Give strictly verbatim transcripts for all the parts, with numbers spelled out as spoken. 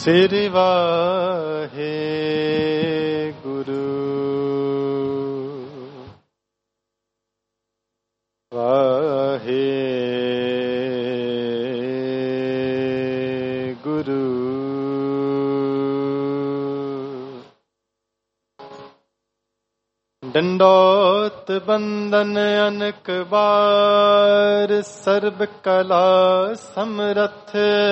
श्री वाहे गुरु वाहे गुरु दंडोत बंदन अनक बार सर्व कला समरथ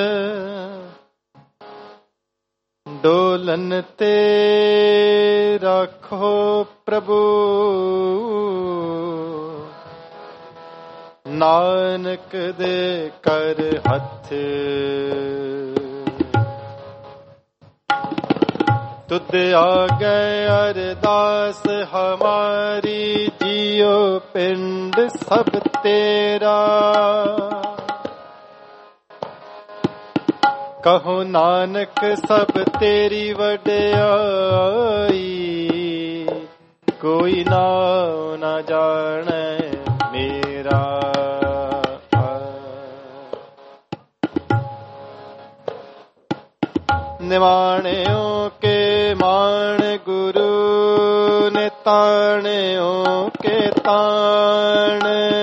डोलन ते राखो प्रभु नानक दे कर हथ तुद आगे अरदास हमारी जियो पिंड सब तेरा कहो नानक सब तेरी वड्याई कोई नाम न जाने मेरा निमाणियों के मान गुरु ने ताणियों के ताण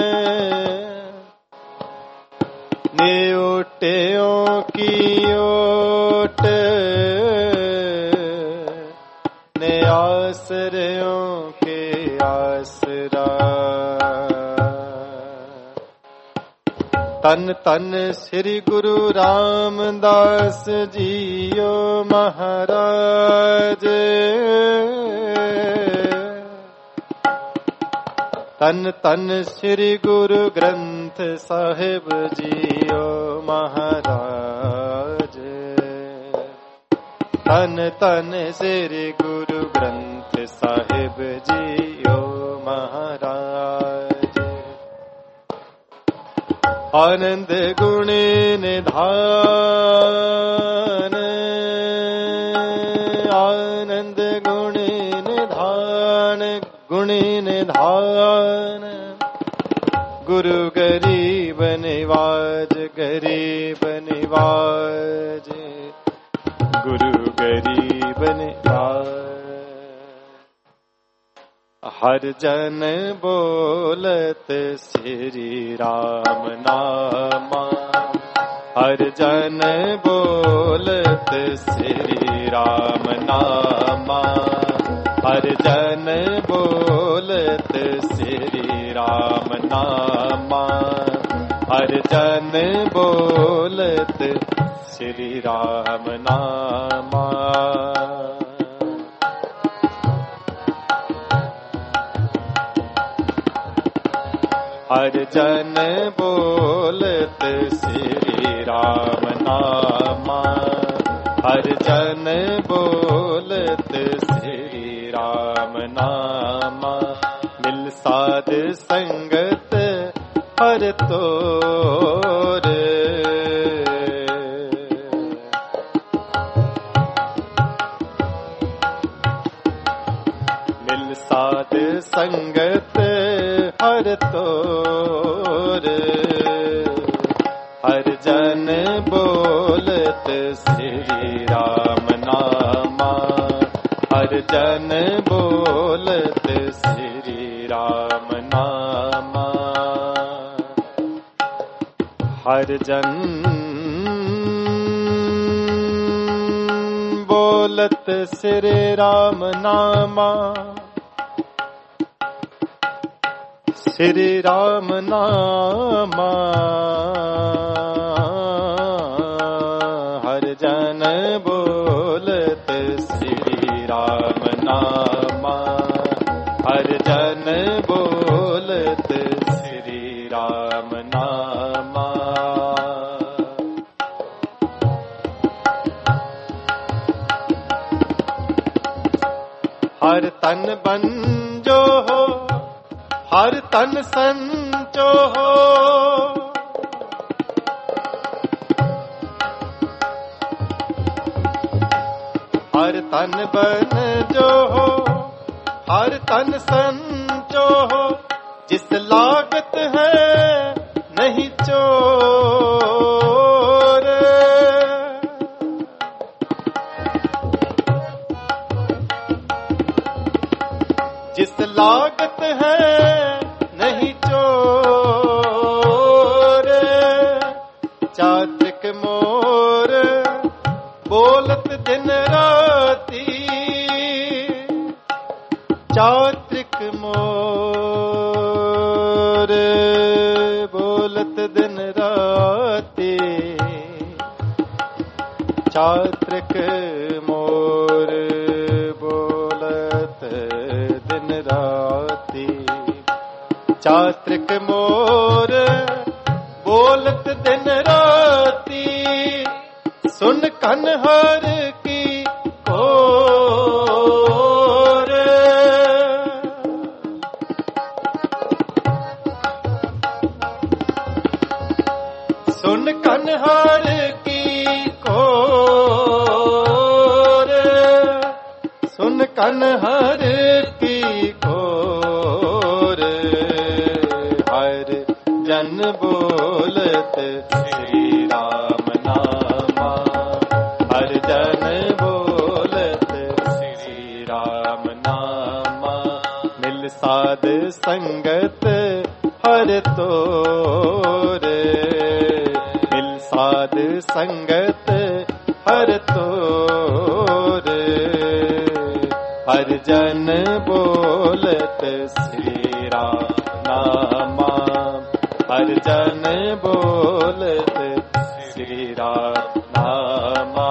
ने ओटियों की ओट ने आसरियों के आसरा तन तन श्री गुरु रामदास जियो महाराज तन तन श्री गुरु ग्रंथ साहिब जियो महाराज तन तन श्री गुरु ग्रंथ साहिब जियो महाराज आनंद गुणी निधान आनंद गुणी निधान गुणी निधान गुरु गरीब निवाज गरीब निवाज गुरु गरीब निवाज हर जन बोलत श्री राम नामा हर जन बोलत श्री राम नामा हर जन बोलत श्री राम नामा हर जन बोलत श्री राम नामा हर जन बोलत श्री राम नामा हर जन बोलत श्री राम नामा मिल साध संगत हर तोर मिल साध संगत हर तोर हर जन बोलत श्री राम नामा हर जन बोलत श्री राम नामा हर जन बोलत श्री राम नामा श्री राम नामा हर जन बोलत श्री राम नामा हर जन बोलत श्री राम नामा हर तन बंजो हो हर तन संचो हो हर तन बन जो हो हर तन संचो हो जिस लागत है नहीं चोर लागत है नहीं चोर। चात्रिक मोर बोलत दिन राती, चात्रिक मोर बोलत दिन राती, चात्रिक मोर बोलत दिन राती, चात्रिक मोर बोलत दिन राती, सुन कन्हर की कोर। सुन कन्हर की कोर, सुन कन्हर की कोर। हर जन बोलत श्री राम नामा, हर जन बोलत श्री राम नामा। मिल साध संगत हर तोर, मिल साध संगत हर तोर। हर जन बोलत श्री राम नामा, हर जन बोलत श्री राम नामा।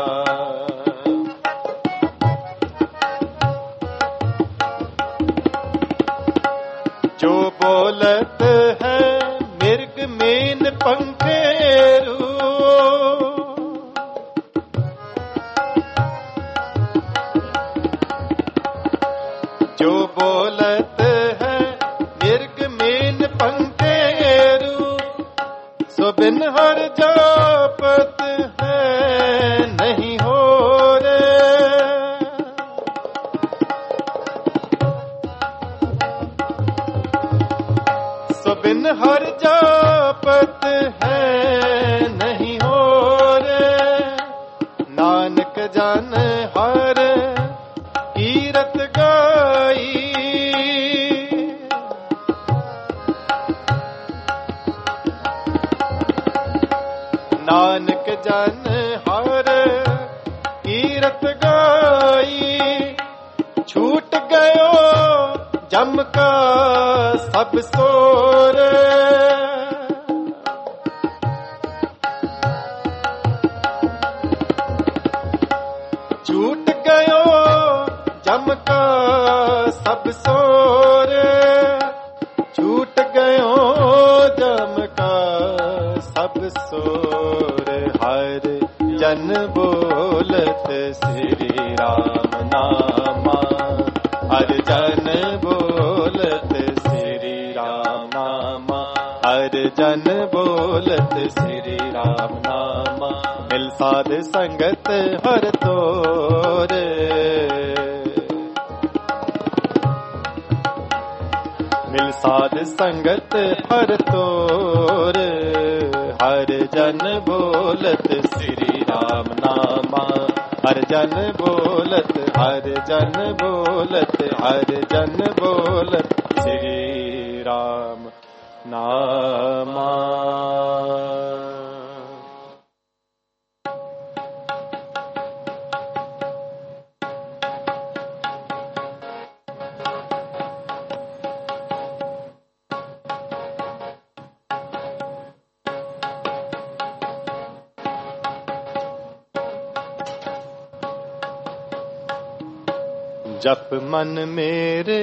जो बोलत है मृग मेन पंखेरू, जो बोलत है मृग मेन पंखेरू, सो बिन हर जापत है नहीं हो रे। सो बिन हर जापत है नहीं हो रे। नानक जान हर कीरत गाई, नानक जन हर कीरत गाई। छूट गयो जम का सब सोर, छूट गयो जम का सब सोर। छूट गयो जम का सब सोर। हर जन बोलत श्री राम नामा, हर जन बोलत श्री राम नामा, हर जन बोलत श्री राम नामा। मिल साध संगत हर तोर, मिल साध संगत हर तोर। हर जन बोलत श्री राम नामा, हर जन बोलत, हर जन बोलत, हर जन बोलत श्री राम नामा। जप मन मेरे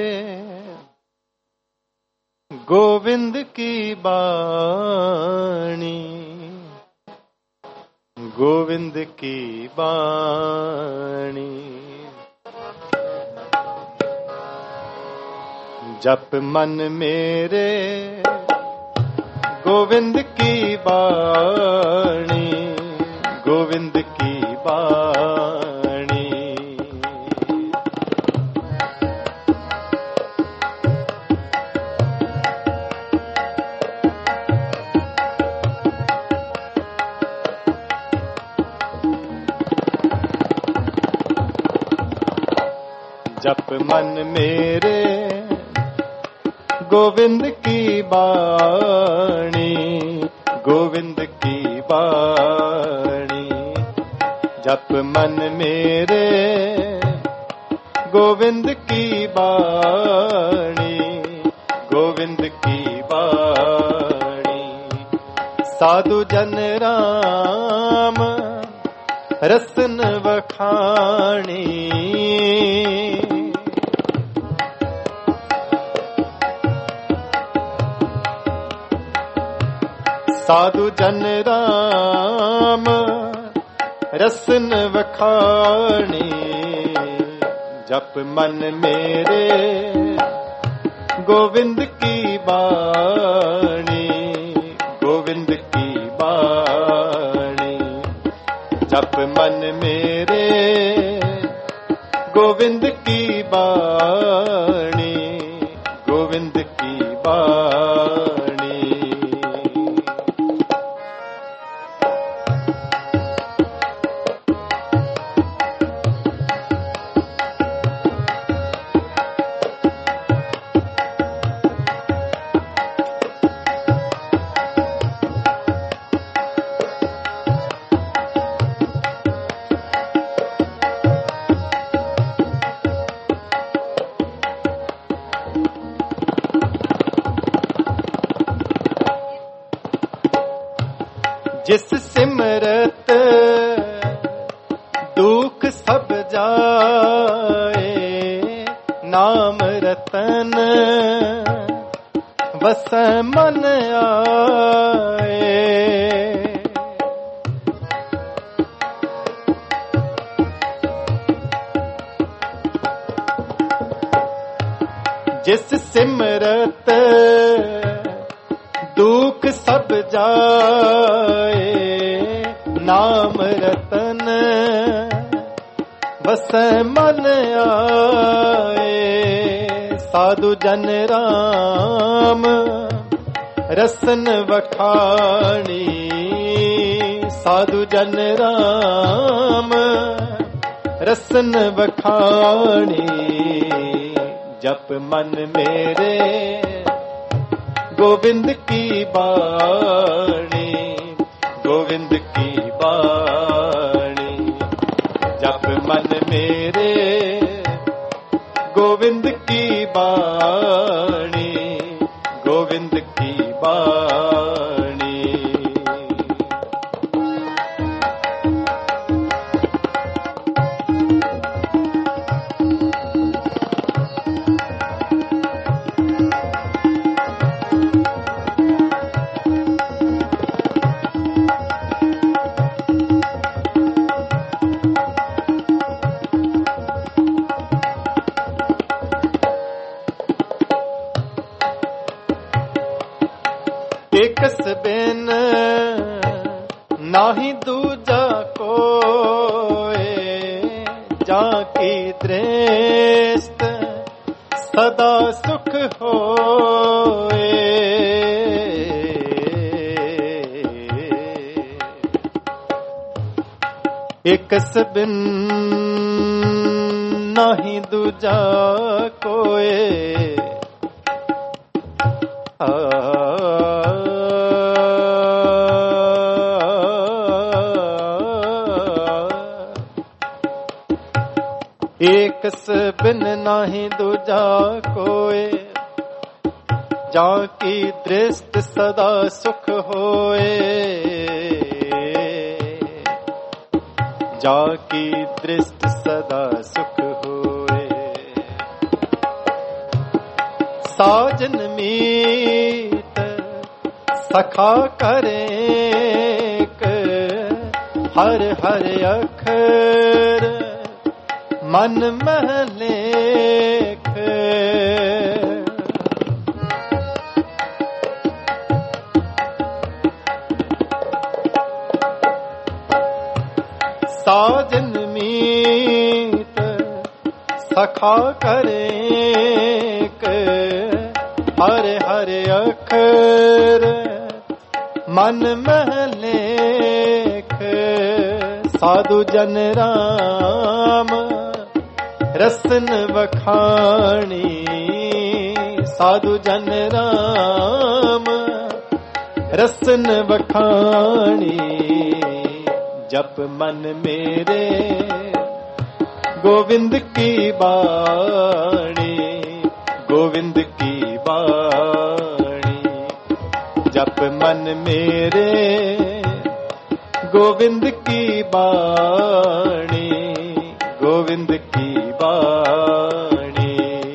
गोविंद की बाणी, गोविंद की बाणी। जप मन मेरे गोविंद की बाणी, गोविंद की बाणी। जप मन मेरे गोविंद की बाणी, गोविंद की बाणी। जप मन मेरे गोविंद की बाणी, गोविंद की बाणी। साधु जन राम रसन वखाणी, साधु जन राम रसन वखाणी। जप मन मेरे गोविंद की बाणी, गोविंद की बाणी। जप मन मेरे गोविंद की बाणी, गोविंद की बाणी। जिस सिमरत दुख सब जाए, नाम रतन बस मन आए। जिस सिमरत दुख सब जाए, नाम रतन बस मन आए। साधु जन राम रसन वखाणी, साधु जन राम रसन वखाणी। जप मन मेरे गोविंद की बाणी, गोविंद की बाणी। जप मन मेरे गोविंद की बाणी, गोविंद की बाणी। एकस बिन नाही दूजा कोय, जाकी दृष्ट सदा सुख होए। एकस बिन नाही दूजा कोय, एकस बिन नाही दूजा कोय, जाकी दृष्ट सदा सुख होए। जाकी दृष्ट सदा सुख होए। साजन मीत सखा करेक, हर हर अखर मन महलेख। साजन मीत सखा करेक, हर हर अखर मन महलेख। साधु जन राम रसन वखाणी, साधु जन राम रसन बखानी जप मन मेरे गोविंद की बाणी गोविंद की बाणी जप मन मेरे गोविंद की बाणी गोविंद की बाणी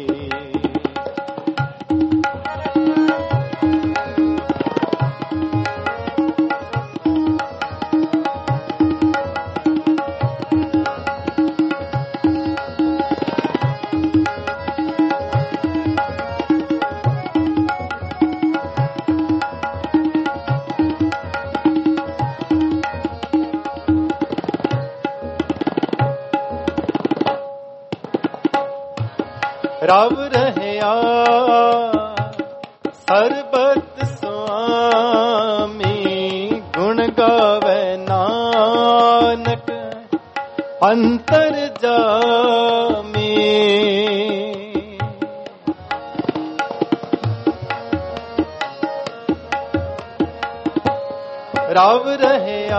राव रहया सरबत स्वामी गुण गावे नानक अंतर जामी राव रहया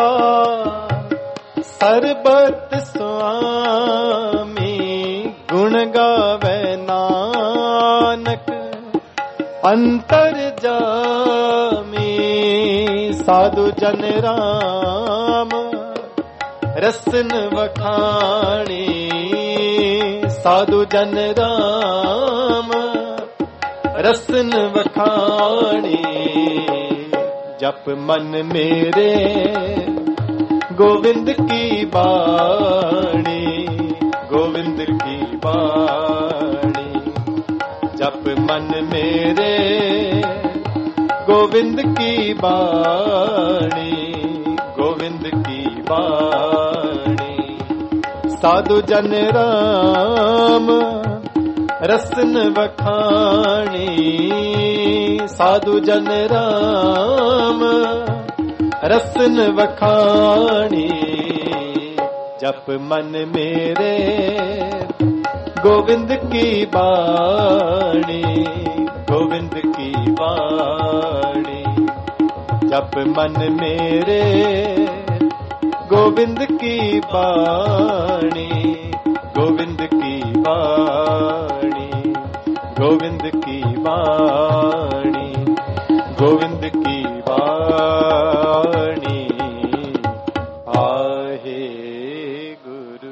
सरबत स्वामी गुण गावे नानक अंतर जामी साधु जन राम रसन वखाणी साधु जन राम रसन वखाणी जप मन मेरे गोविंद की बाणी गोविंद की बाणी जप मन मेरे गोविंद की बाणी गोविंद की बाणी साधु जन राम रसन वखाणी साधु जन राम रसन वखाणी जप मन मेरे गोविंद की बाणी गोविंद की बाणी जप मन मेरे गोविंद की बाणी गोविंद की बाणी गोविंद की बाणी गोविंद की बाणी आहे गुरु।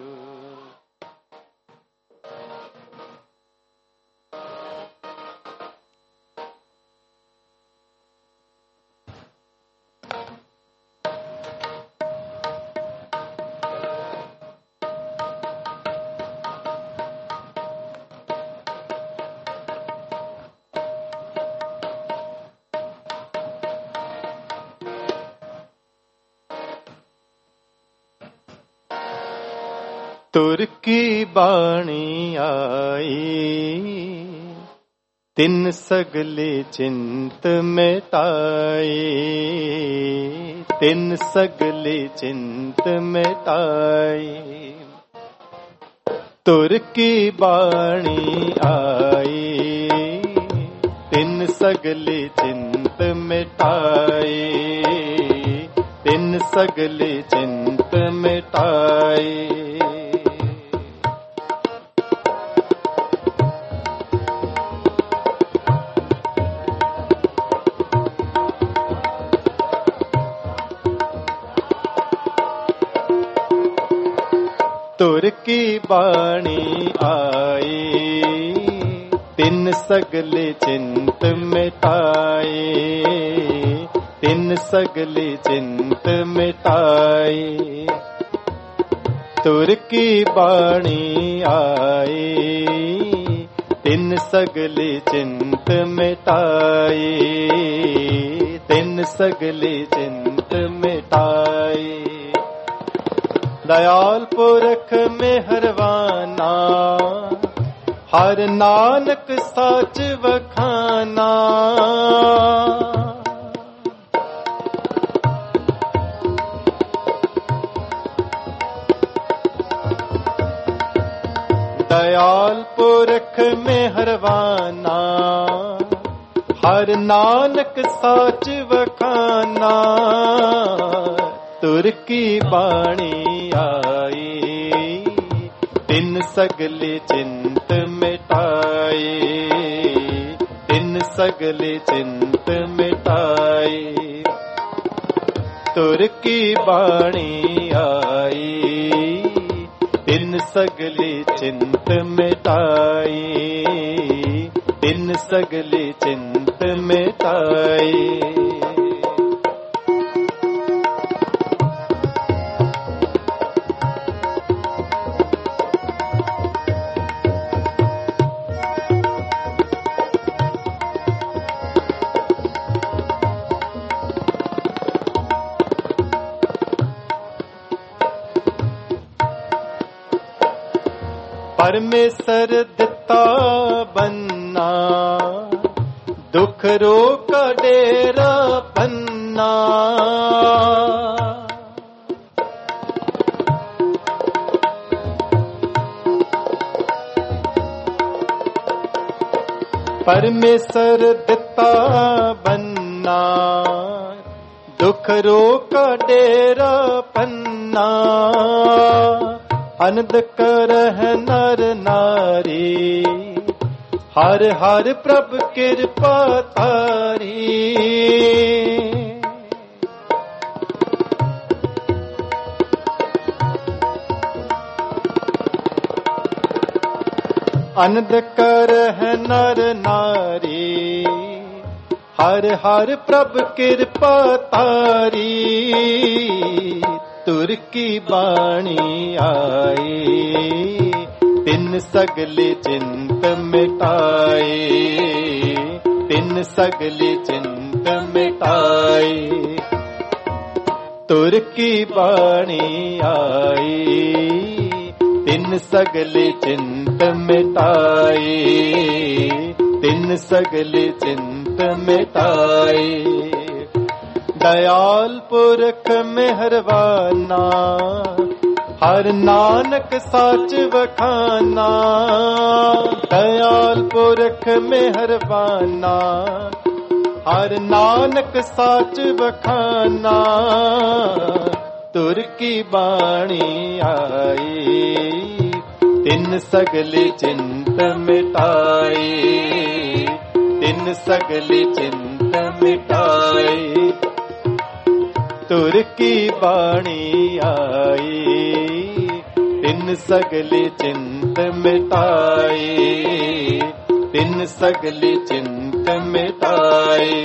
तुर की बाणी आई तिन सगले चिंत मिटाई तिन सगले चिंत मिटाई तुर की बाणी आई तिन सगले चिंत मिटाई तिन सगले चिंत मिटाई तुर की बाणी आई तिन सगले चिंत मिटाई तिन सगले चिंत मिटाई तुर की बाणी आई तिन सगले चिंत मिटाई तिन सगले चिंत मिटाई दयाल पुरख मेहरवाना हर नानक साच वखाना दयाल पुरख मेहरबाना, हर नानक साच वखाना। तुर की बाणी आई, तिन सगले चिंत मिटाए, तिन सगले चिंत मिटाए। तुर की बाणी आई, तिन सगले चिंत मिटाए, तिन सगले चिंत मिटाए। परमेश्वर दिता बन्ना, दुख रोग का डेरा पन्ना। परमेश्वर दिता बन्ना, दुख रोग का डेरा पन्ना। अनंद करह नर नारी, हर हर प्रभ कृपा तारी। अनंद करह नर नारी, हर हर प्रभ कृपा तारी। तुर की बाणी आई, तिन सगले चिंत मिटाए, तिन सगले चिंत मिटाए। तुर की बाणी आई, तिन सगले चिंत मिटाए, तिन सगले चिंत मिटाए। दयाल पुरख मेहरबाना, हर नानक साच वखाना। दयाल पुरख मेहरबाना, हर नानक साच वखाना। तुर की बाणी आई, तिन सगले चिंत मिटाए, तिन सगले चिंत मिटाए। तुर की बाणी आई, तिन सगले चिंत मिटाए, तिन सगले चिंत मिटाए।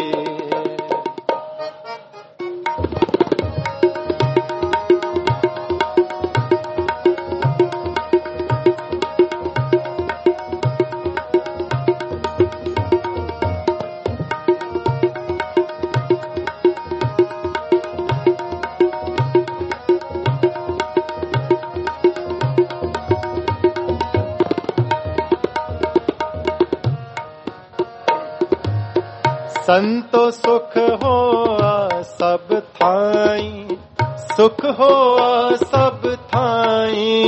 संतो सुख होआ सब थाई, सुख होआ सब थाई।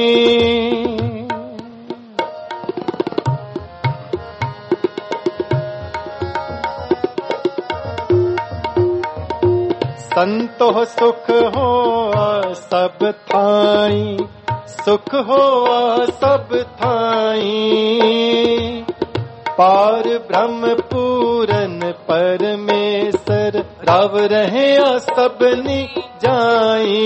संतो सुख होआ सब थाई, सुख होआ सब थाई। पार ब्रह्म पूरन परमेश्वर, रव रहे सबनी जाई।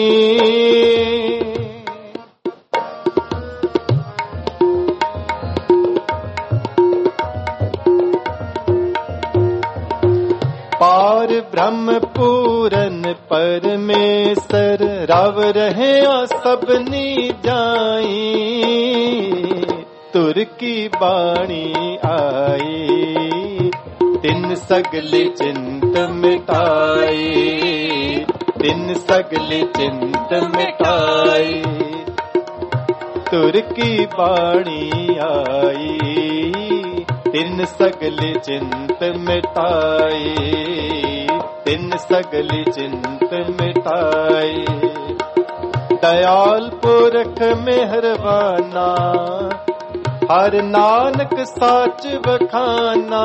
पार ब्रह्म पूरन परमेश्वर, रव रहे सबनी जाई। तुर की बाणी आई, तिन सगले चिंत मिटाए, तिन सगले चिंत मिटाए। तुर की बाणी आई, तिन सगले चिंत मिटाए, तिन सगले चिंत मिटाए। दयाल पुरख मेहरबाना, हर नानक साच बखाना,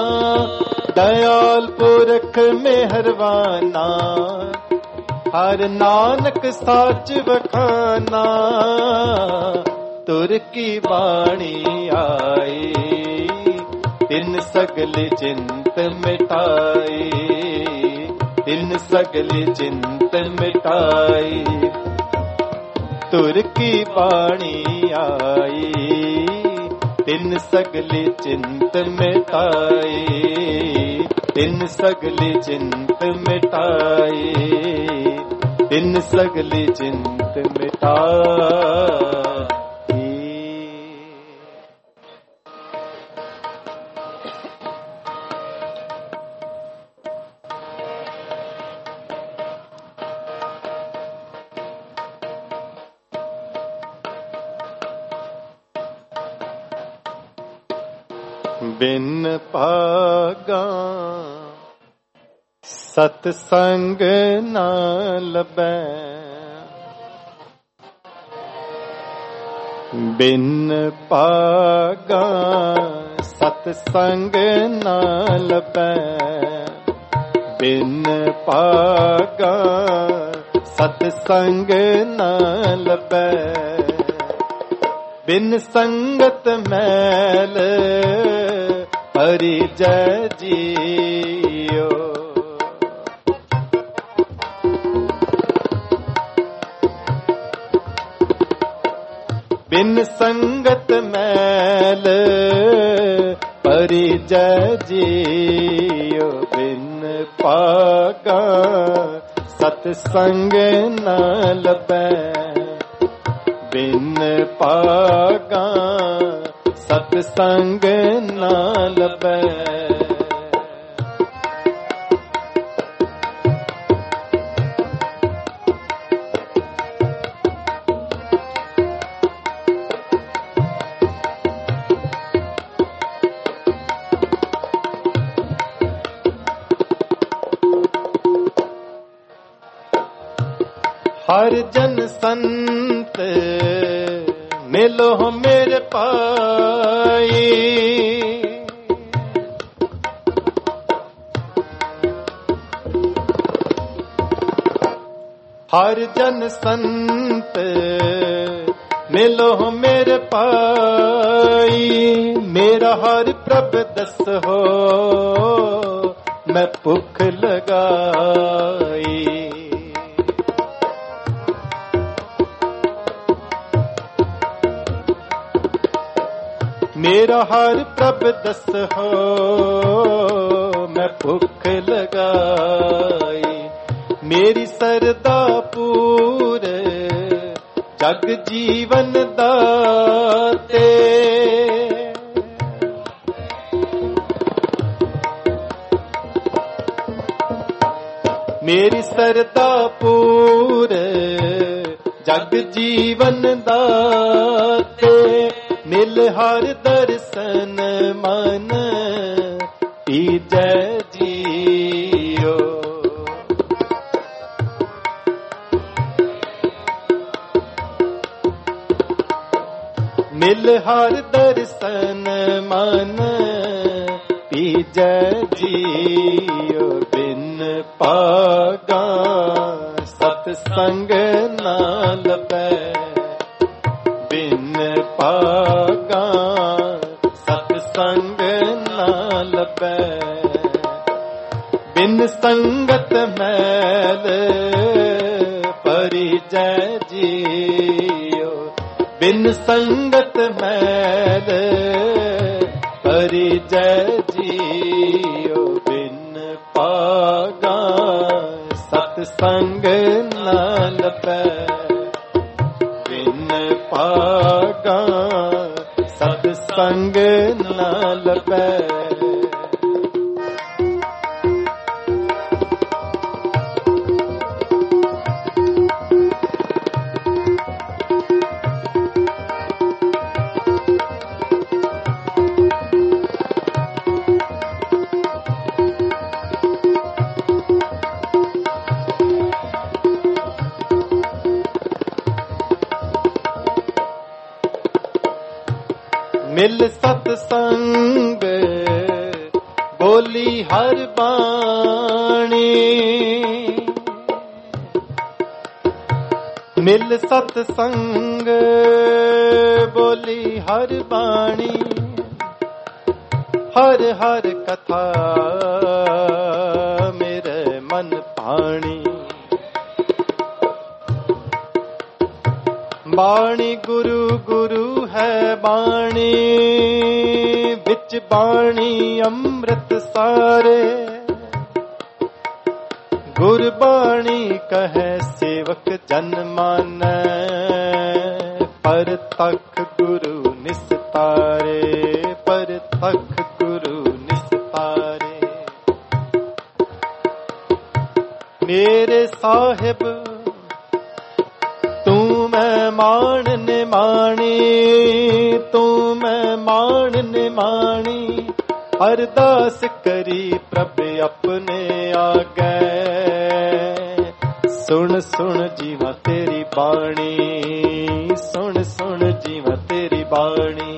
दयाल पुरख मेहरबाना। हर नानक साच बखाना, तुर की बाणी आई। तिन सगल चिंत मिटाई, तिन सगल चिंत मिटाई। तुर की बाणी आई, तिन सगल चिंत मिटाई। तिन सगल चिंत मिटाई, तिन सगल चिंत मिटाई। बिन पागा सतसंग न लबै, बिन पागा सतसंग न लबै। बिन पागा सतसंग न लबै, बिन संगत मैल परिजय जियो। बिन संगत मैल परिजय जियो। बिन पागा सतसंग न लबै, बिन पागा सतसंग न लबै। हर जन संत मिलो मेरे पाई। हर जन संत मिलो मेरे पाई। मेरा हर प्रभ दस हो मैं भुख लगाई। मेरा हर प्रभ दस हो मैं भुख लगाई। मेरी सरदा पूरे जग जीवन दाते। मेरी सरदा पूरे जग जीवन दाते। मिल हर दर्शन मन जय जियो। मिल हर दर्शन मन जय जियो। बिन पागा सतसंग न लबै। बिन पागा सतसंग न लबै। बिन संगत मैल परिजय जियो। बिन संगत मैल परिजय जियो। बिन पागा सतसंग न लबै। बिन पागा सतसंग न लबै। ਮਿਲ ਸਤ ਸੰਗ ਬੋਲੀ ਹਰ ਬਾਣੀ, ਮਿਲ ਸਤ ਸੰਗ ਬੋਲੀ ਹਰ ਬਾਣੀ, ਹਰ ਹਰ ਕਥਾ ਮੇਰੇ ਮਨ ਭਾਣੀ। ਬਾਣੀ ਗੁਰੂ ਗੁਰੂ ਹੈ ਬਾਣੀ, ਵਿੱਚ ਬਾਣੀ ਅੰਮ੍ਰਿਤ ਸਾਰੇ, ਗੁਰਬਾਣੀ ਕਹੈ ਸੇਵਕ ਜਨ ਮਾਨੈ, ਪਰ ਤਖ ਗੁਰੂ ਨਿਸਤਾਰੇ, ਪਰ ਤਖ ਗੁਰੂ ਨਿਸਤਾਰੇ। ਮੇਰੇ ਸਾਹਿਬ ਤੂੰ ਮੈਂ ਮਾਣ ਨਿਮਾਣੀ, ਤੂੰ ਮੈਂ ਮਾਣ ਨਿਮਾਣੀ, ਅਰਦਾਸ ਕਰੀ ਪ੍ਰਭ ਆਪਣੇ ਆਗੈ, ਸੁਣ ਸੁਣ ਜੀਵਾ ਤੇਰੀ ਬਾਣੀ, ਸੁਣ ਸੁਣ ਜੀਵਾ ਤੇਰੀ ਬਾਣੀ।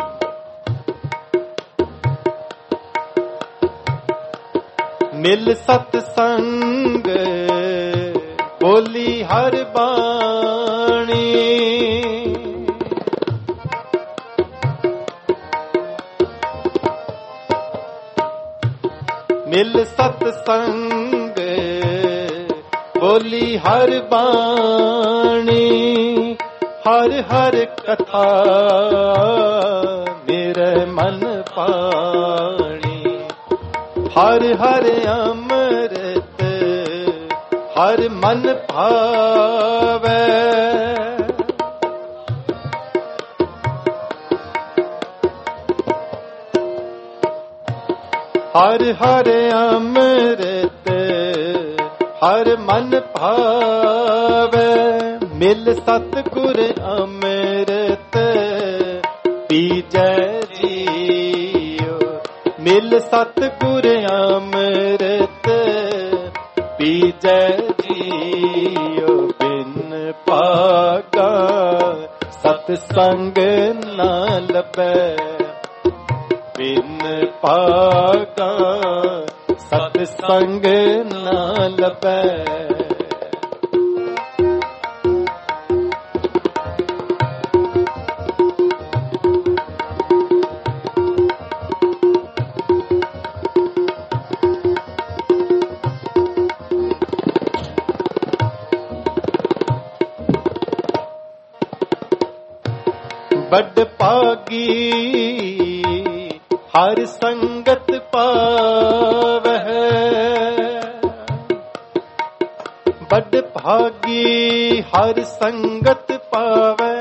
ਮਿਲ ਸਤ ਸੰਗ ਬੋਲੀ ਹਰ ਬਾਣੀ, ਮਿਲ ਸਤ ਸੰਗ ਬੋਲੀ ਹਰ ਬਾਣੀ, ਹਰ ਹਰ ਕਥਾ ਮੇਰੇ ਮਨ ਪਾਣੀ, ਹਰ ਹਰ ਅੰਮ੍ਰਿਤ ਹਰ ਮਨ ਭਾਵੈ, ਹਰ ਹਰ ਅੰਮ੍ਰਿਤ ਹਰ ਮਨ ਭਾਵੈ। ਮਿਲ ਸਤਿਗੁਰ ਅੰਮ੍ਰਿਤ ਪੀਜੈ ਜੀਉ, ਮਿਲ ਸਤਿਗੁਰ ਅੰਮ੍ਰਿਤ ਪੀਜੈ ਜੀਉ, ਬਿਨ ਭਾਗਾ ਸਤ ਸੰਗ ਨਾ ਲੱਭੈ, ਬਿਨ ਭਾਗਾ ਸਤ ਸੰਗ ਨਾ ਲੱਭੈ। ਵੱਡ ਭਾਗੀ ਹਰ ਸੰਗਤ ਪਾਵਹਿ, ਵੱਡ ਭਾਗੀ ਹਰ ਸੰਗਤ ਪਾਵੈ,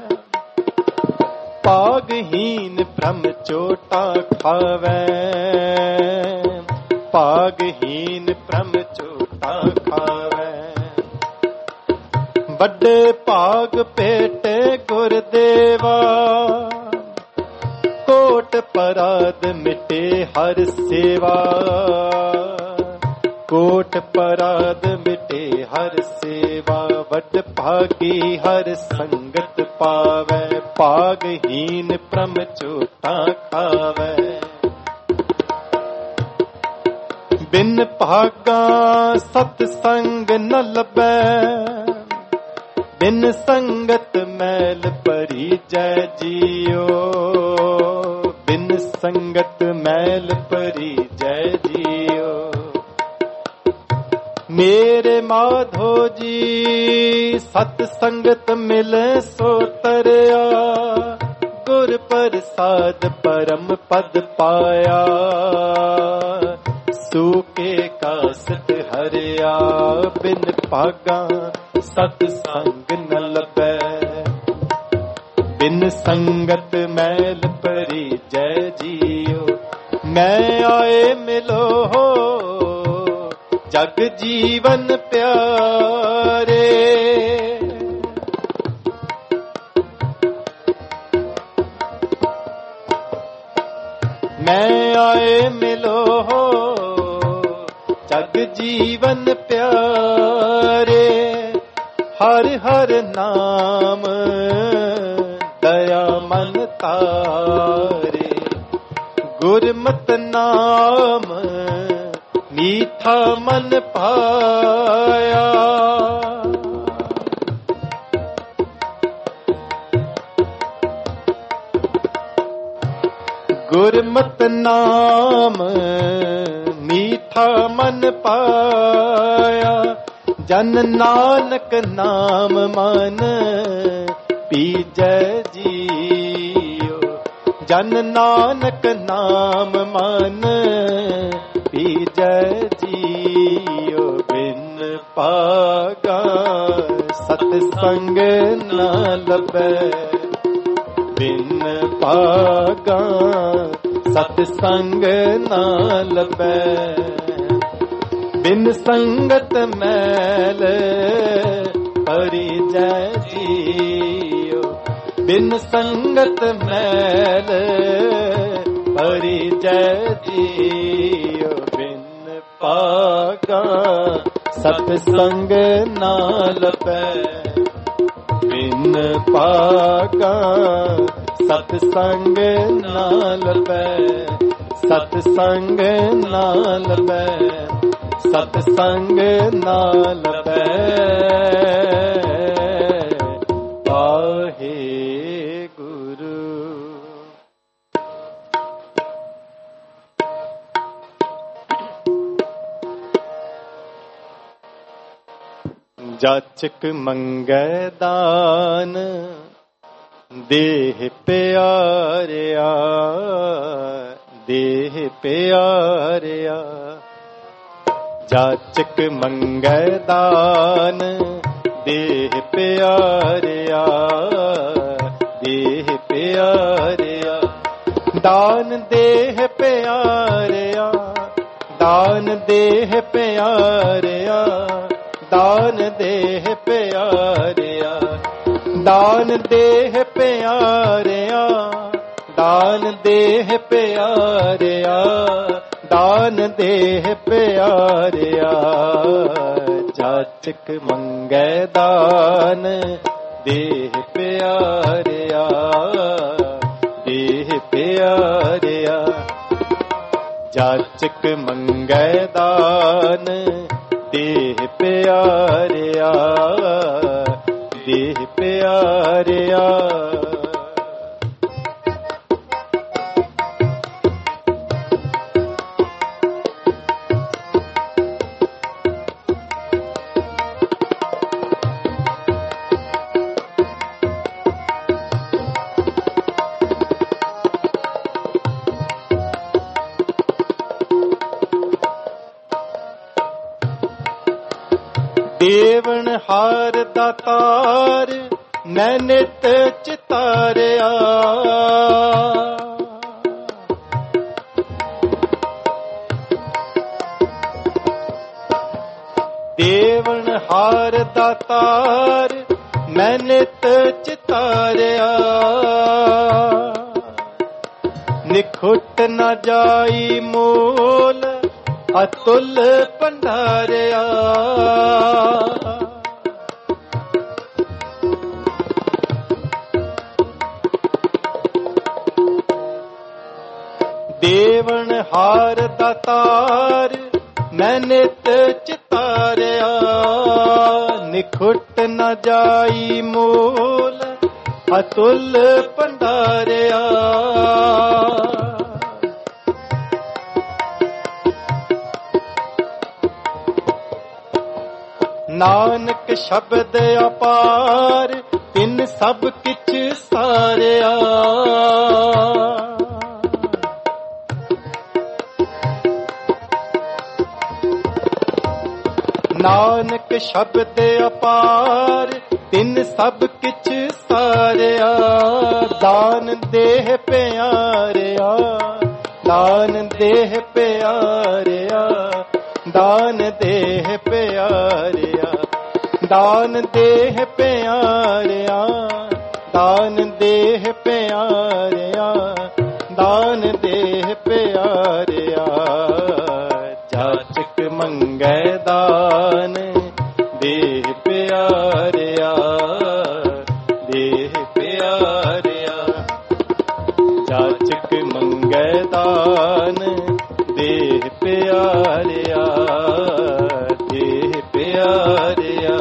ਭਾਗਹੀਨ ਬ੍ਰਹਮ ਚੋਟਾ ਖਾਵੈ, ਭਾਗਹੀਨ ਬ੍ਰਹਮ ਚੋਟਾ ਖਾਵੈ। ਵੱਡੇ ਭਾਗ ਭੇਟੇ ਗੁਰਦੇਵਾ, ਕੋਟ ਪਰਾਦ ਮਿਟੇ ਹਰ ਸੇਵਾ, ਕੋਟ ਪਰਾਦ ਮਿਟੇ ਹਰ ਸੇਵਾ। ਵੱਡ ਭਾਗੀ ਹਰ ਸੰਗਤ ਪਾਵੈ, ਭਾਗਹੀਨ ਬ੍ਰਹਮ ਚੋਟਾ ਖਾਵੈ। ਬਿਨ ਭਾਗਾ ਸਤ ਸੰਗ ਨ ਲੱਭੈ, ਬਿਨ ਸੰਗਤ ਮੈਲ ਭਰੀ ਜੈ ਜੀਓ, ਬਿਨ ਸੰਗਤ ਮੈਲ ਭਰੀ ਜੈ ਜੀਓ। ਮੇਰੇ ਮਾਧੋ ਜੀ ਸਤ ਸੰਗਤ ਮਿਲੇ ਸੋ ਤਰਿਆ, ਗੁਰ ਪ੍ਰਸਾਦ ਪਰਮ ਪਦ ਪਾਇਆ, ਸੂਕੇ ਕਾਸਟ ਹਰਿਆ। ਬਿਨ ਭਾਗਾ ਸਤ ਸੰਗ ਨ ਲੱਭੈ, ਬਿਨ ਸੰਗਤ ਮੈਲ ਭਰੀ ਜੈ ਜੀਓ। ਮੈਂ ਆਏ ਮਿਲੋ ਜਗ ਜੀਵਨ ਪਿਆਰੇ, ਮੈਂ ਆਏ ਮਿਲੋ ਜਗ ਜੀਵਨ ਪਿਆਰੇ। ਹਰ ਹਰ ਨਾਮ ਦਇਆ ਮਨ ਤਾਰੇ। ਗੁਰਮਤਿ ਨਾਮ ਮੀਠਾ ਮਨ ਪਾਇਆ। ਗੁਰਮਤਿ ਨਾਮ ਮੀਠਾ ਮਨ ਪਾਇਆ। ਜਨ ਨਾਨਕ ਨਾਮ ਮਨ ਪੀਜੈ ਜੀਉ। ਜਨ ਨਾਨਕ ਨਾਮ ਮਨ ਪੀਜੈ ਜੀਉ। ਬਿਨ ਪਾਗਾ ਸਤ ਸੰਗ ਨ ਲਭੈ। ਬਿਨ ਪਾਗਾ ਸਤ ਸੰਗ ਨ ਲਭੈ। ਬਿਨ ਸੰਗਤ ਮੈਲ ਪਰਿਜੈ ਜੀਉ। ਬਿਨ ਸੰਗਤ ਮੈਲ ਪਰਿਜੈ ਜੀਉ। ਬਿਨ ਪਾਗਾ ਸਤ ਸੰਗ ਨ ਲਭੈ। ਬਿਨ ਪਾਗਾ ਸਤ ਸੰਗ ਨ ਲਭੈ। ਸਤ ਸੰਗ ਨ ਲਭੈ। ਸਤ ਸੰਗ ਨ ਲਭੈ। ਵਾਹਿਗੁਰੂ। ਜਾਚਕ ਮੰਗੈ ਦਾਨ ਦੇਹ ਪਿਆਰਿਆ। ਦੇਹ ਪਿਆਰਿਆ। ਜਾਚਕ ਮੰਗੈ ਦਾਨ ਦੇਹ ਪਿਆਰਿਆ। ਦੇਹ ਪਿਆਰਿਆ। ਦਾਨ ਦੇਹ ਪਿਆਰਿਆ। ਦਾਨ ਦੇਹ ਪਿਆਰਿਆ। ਦਾਨ ਦੇਹ ਪਿਆਰਿਆ। ਦਾਨ ਦੇਹ ਪਿਆਰਿਆ। ਦਾਨ ਦੇਹ ਪਿਆਰਿਆ। ਦਾਨ ਦੇਹ ਪਿਆਰਿਆ। ਜਾਚਕ ਮੰਗੈ ਦਾਨ ਦੇਹ ਪਿਆਰਿਆ। ਦੇਹ ਪਿਆਰਿਆ। ਜਾਚਕ ਮੰਗੈ ਦਾਨ ਦੇਹ ਪਿਆਰਿਆ। ਦੇਹ ਪਿਆਰਿਆ। ਦੇਵਨ ਹਾਰ ਦਾਤਾਰ ਮੈਂ ਨਿਤ ਚਿਤਾਰਿਆ। ਦੇਵਨ ਹਾਰ ਦਾਤਾਰ ਮੈਂ ਨਿਤ ਚਿਤਾਰਿਆ। ਨਿਖੁੱਟ ਨਾ ਜਾਈ ਮੋਲ ਅਤੁਲ ਭੰਡਾਰਿਆ। ਦੇਵਨ ਹਾਰ ਦਾਤਾਰ ਮੈਂ ਨਿਤ ਚਿਤਾਰਿਆ। ਨਿਖੁੱਟ ਨ ਜਾਈ ਮੋਲ ਅਤੁਲ ਭੰਡਾਰਿਆ। ਨਾਨਕ ਸ਼ਬਦ ਅਪਾਰ ਤਿਨ ਸਭ ਕਿਛ ਸਾਰਿਆ। ਨਾਨਕ ਸ਼ਬਦ ਅਪਾਰ ਤਿਨ ਸਭ ਕਿਛ ਸਾਰਿਆ। ਦਾਨ ਦੇਹ ਪਿਆਰਿਆ। ਦਾਨ ਦੇਹ ਪਿਆਰਿਆ। ਦਾਨ ਦੇਹ ਪਿਆਰਿਆ। ਦਾਨ ਦੇਹ ਪਿਆਰਿਆ। ਦਾਨ ਦੇਹ ਪਿਆਰਿਆ। ਦਾਨ ਦੇਹ ਪਿਆਰਿਆ। ਜਾਚਕ ਮੰਗੈ ਦਾਨ ਦੇਹ ਪਿਆਰਿਆ। ਦੇਹ ਪਿਆਰਿਆ। जाचक मंगै दान देह प्यारिया देह प्यारिया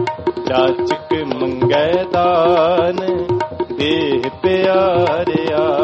जाचक मंगै दान देह प्यारिया